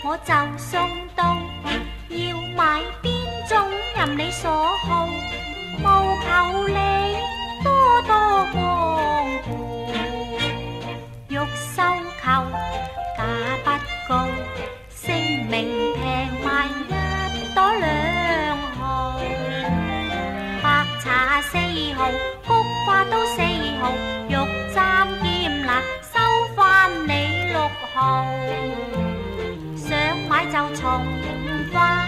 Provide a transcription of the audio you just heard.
我就送到，要買邊種任你所好，務求你多多光顧。欲收購價不高，聲名平賣1朵2毫，白茶4毫，菊花都4毫，肉斬兼辣收返你6毫，想買就從快。